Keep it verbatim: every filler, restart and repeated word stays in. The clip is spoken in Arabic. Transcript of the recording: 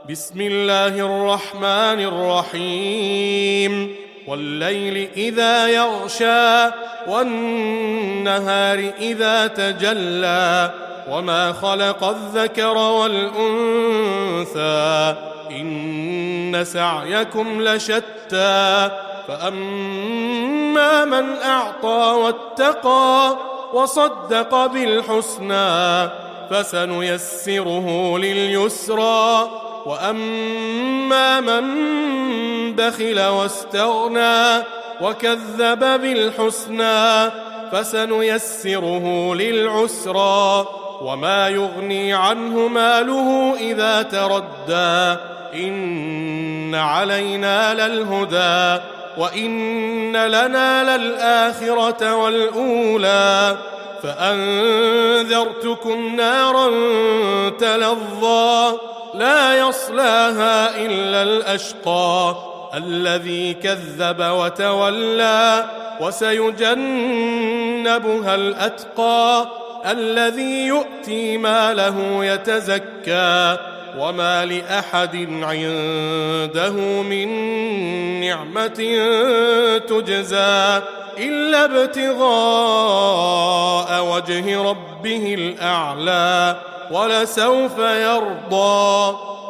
بسم الله الرحمن الرحيم والليل إذا يغشى والنهار إذا تجلى وما خلق الذكر والأنثى إن سعيكم لشتى فأما من أعطى واتقى وصدق بالحسنى فسنيسره لليسرى وأما من بخل واستغنى وكذب بالحسنى فسنيسره للعسرى وما يغني عنه ماله إذا تردى إن علينا للهدى وإن لنا للآخرة والأولى فأنذرتكم نارا تلظى لا يصلاها إلا الأشقى الذي كذب وتولى وسيجنبها الأتقى الذي يؤتي ماله يتزكى وما لأحد عنده من نعمة تجزى إلا ابتغاء وجه ربه الأعلى ولسوف يرضى